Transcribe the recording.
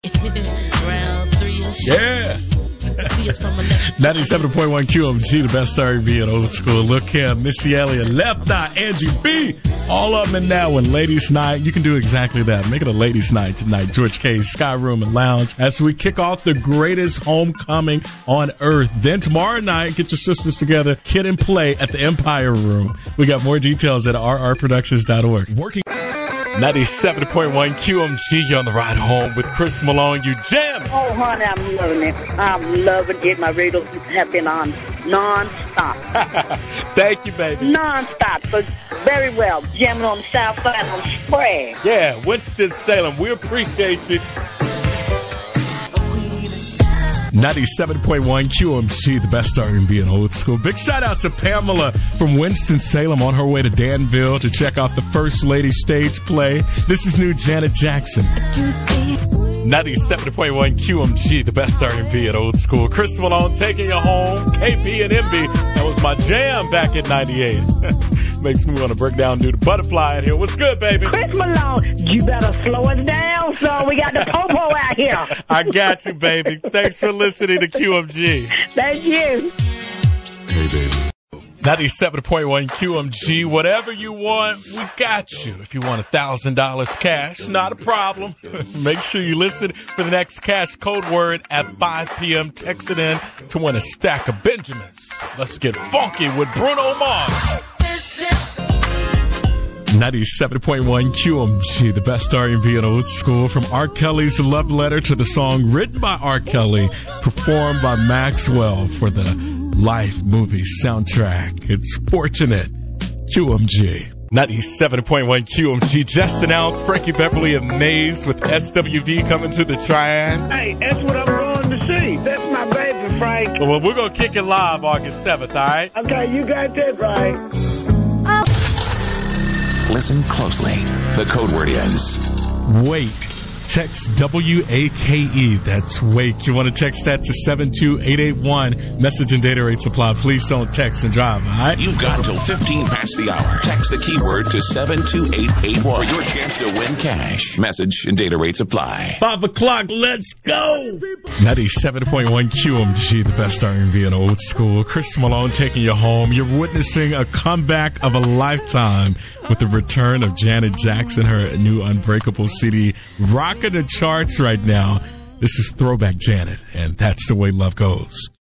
Round three. Yeah. 97.1 QMG, the best R&B and old school. Look here, Missy Elliott, Left Eye, Angie B. All of them in that one. Ladies' night. You can do exactly that. Make it a ladies' night tonight. George K's Sky Room and Lounge as we kick off the greatest homecoming on earth. Then tomorrow night, get your sisters together, Kid and Play at the Empire Room. We got more details at rrproductions.org. Working 97.1 QMG, you're on the ride home with Chris Malone. You jam. Oh, honey, I'm loving it. I'm loving it. My radio have been on non-stop. Thank you, baby. Non-stop, but very well. Jamming on the south side on Sprague. Yeah, Winston-Salem. We appreciate you. 97.1 QMG, the best R&B and old school. Big shout out to Pamela from Winston-Salem on her way to Danville to check out the First Lady stage play. This is new Janet Jackson. 97.1 QMG, the best R&B and old school. Chris Malone taking you home. KP and MB. That was my jam back in 98. Makes me want to break down and do the butterfly in here. What's good, baby? Chris Malone, you better slow us down, so we got the popo out here. I got you, baby. Thanks for listening to QMG. Thank you. Hey, baby. 97.1 QMG. Whatever you want, we got you. If you want $1,000 cash, not a problem. Make sure you listen for the next cash code word at 5 p.m. Text it in to win a stack of Benjamins. Let's get funky with Bruno Mars. 97.1 QMG, the best R&B and old school. From R. Kelly's Love Letter to the song written by R. Kelly, performed by Maxwell for the Life movie soundtrack. It's Fortunate. QMG. 97.1 QMG just announced Frankie Beverly and Maze with SWV coming to the Triad. Hey, that's what I'm going to see. That's my baby, Frank. Well, we're going to kick it live August 7th, all right? Okay, you got that right. Listen closely. The code word is wait. Text WAKE. That's wake. You want to text that to 72881. Message and data rate supply. Please don't text and drive, all right? You've got until 15 past the hour. Text the keyword to 72881 for your chance to win cash. Message and data rates apply. 5 o'clock. Let's go. 97.1 QMG, the best R&B and old school. Chris Malone taking you home. You're witnessing a comeback of a lifetime with the return of Janet Jackson, her new Unbreakable CD, rocking the charts right now. This is Throwback Janet, and that's the way love goes.